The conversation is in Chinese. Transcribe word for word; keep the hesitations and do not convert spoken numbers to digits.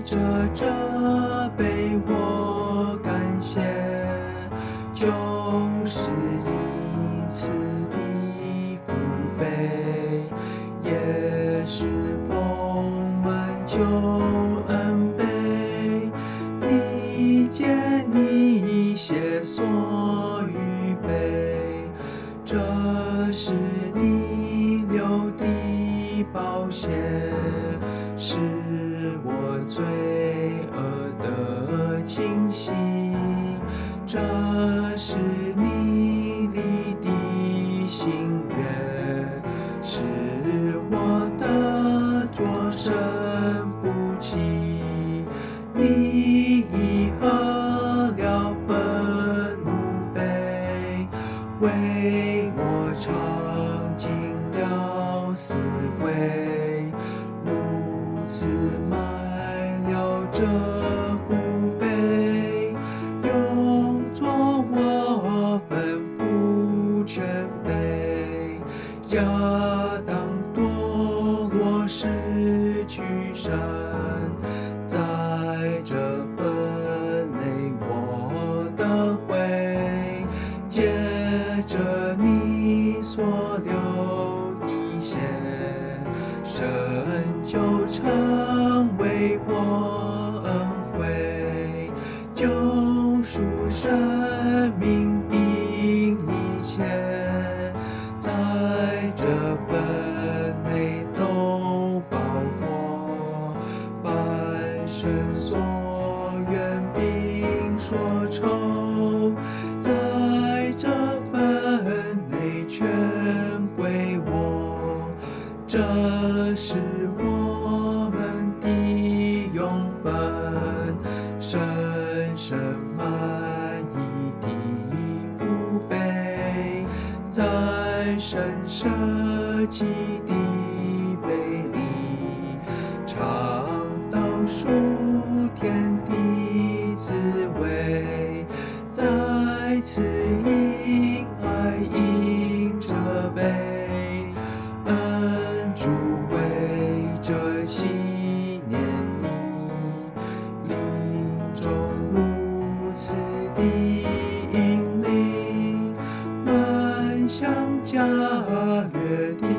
着这杯我感谢，就是你赐的福杯，也是丰满救恩杯。你借你血所预备，这是你流的宝血，是我罪恶的清洗。这是你立的心愿，是我的作神不弃。你已喝了愤怒杯，为我尝尽了死味，无私买了这福杯，用作我吩咐全备。亚当堕落失去神，在这份内我的悔，借着你所流的血，神就成为我恩惠，救赎生命并一切，在这份内都包括凡神所愿并所酬，在这份内全归我，这是我们的永分，深深满意的福杯，在神舍己的杯里，尝到属天的滋味，在此因爱饮这杯，恩主为这纪念你，临终如此的引领，满向加略的